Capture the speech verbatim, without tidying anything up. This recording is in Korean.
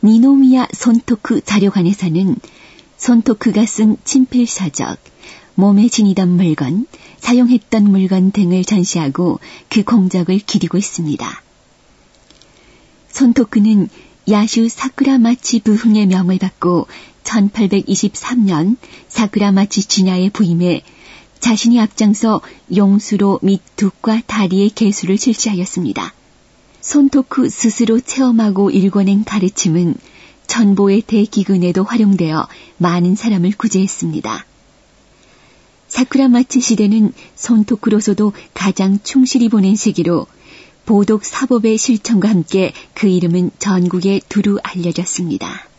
니노미야 손토쿠 자료관에서는 손토쿠가 쓴 친필서적, 몸에 지니던 물건, 사용했던 물건 등을 전시하고 그 공적을 기리고 있습니다. 손토쿠는 야슈 사쿠라마치 부흥의 명을 받고 천팔백이십삼 년 사쿠라마치 진야에 부임해 자신이 앞장서 용수로 및 둑과 다리의 개수를 실시하였습니다. 손토쿠 스스로 체험하고 일궈낸 가르침은 천보의 대기근에도 활용되어 많은 사람을 구제했습니다. 사쿠라마치 시대는 손토쿠로서도 가장 충실히 보낸 시기로 보독 사법의 실천과 함께 그 이름은 전국에 두루 알려졌습니다.